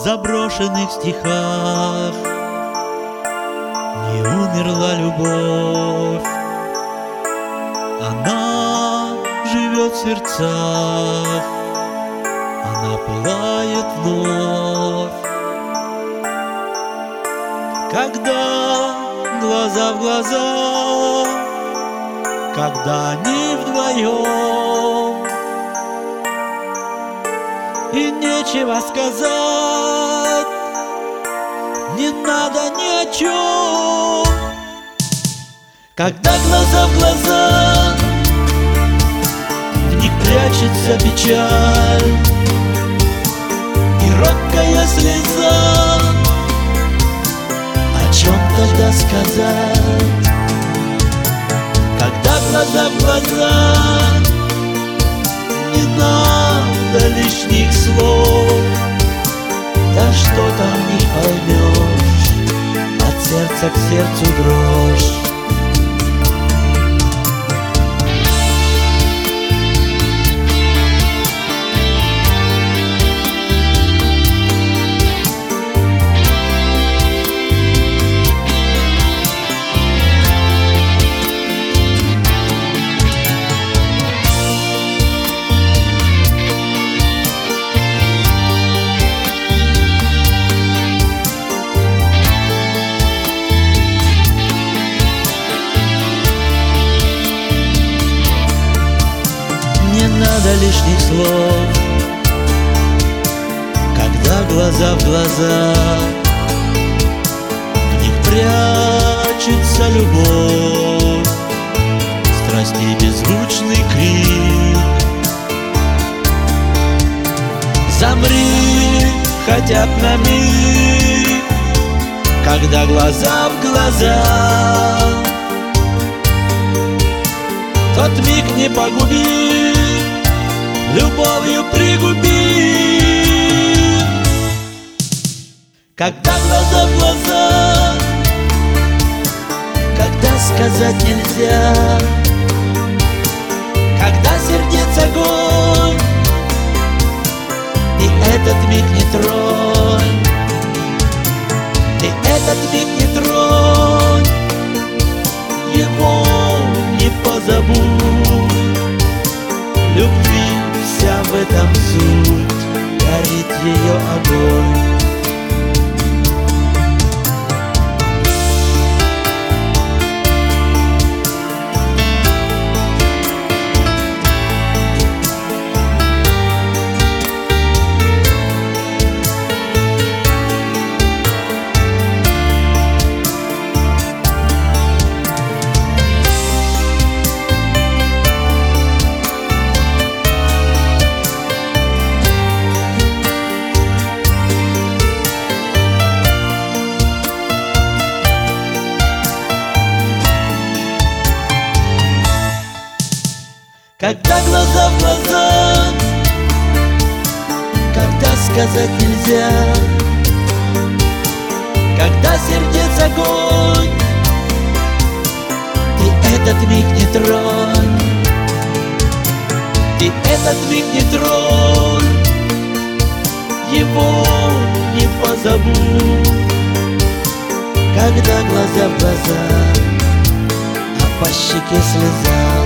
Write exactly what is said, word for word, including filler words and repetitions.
заброшенных стихах не умерла любовь. Она живет в сердцах, она пылает вновь. Когда глаза в глаза, когда они вдвоем, и нечего сказать, не надо ни о чем. Когда глаза в глаза, в них прячется печаль и робкая слеза. О чем тогда сказать? Когда глаза в глаза, не надо лишних слов. Да что там не поймешь, от сердца к сердцу дрожь. Не надо лишних слов, когда глаза в глаза, в них прячется любовь, страсти беззвучный крик. Замри хотя б на миг, когда глаза в глаза. Тот миг не погуби, любовью пригуби. Когда глаза в глаза, когда сказать нельзя, когда сердец огонь, и этот миг не тронь, и этот миг не тронь, его не позабудь. Любви вся в этом суть, горит ее огонь. Когда глаза в глаза, когда сказать нельзя, когда сердец огонь, и этот миг не тронь, и этот миг не тронь, его не позабудь. Когда глаза в глаза, а по щеке слеза.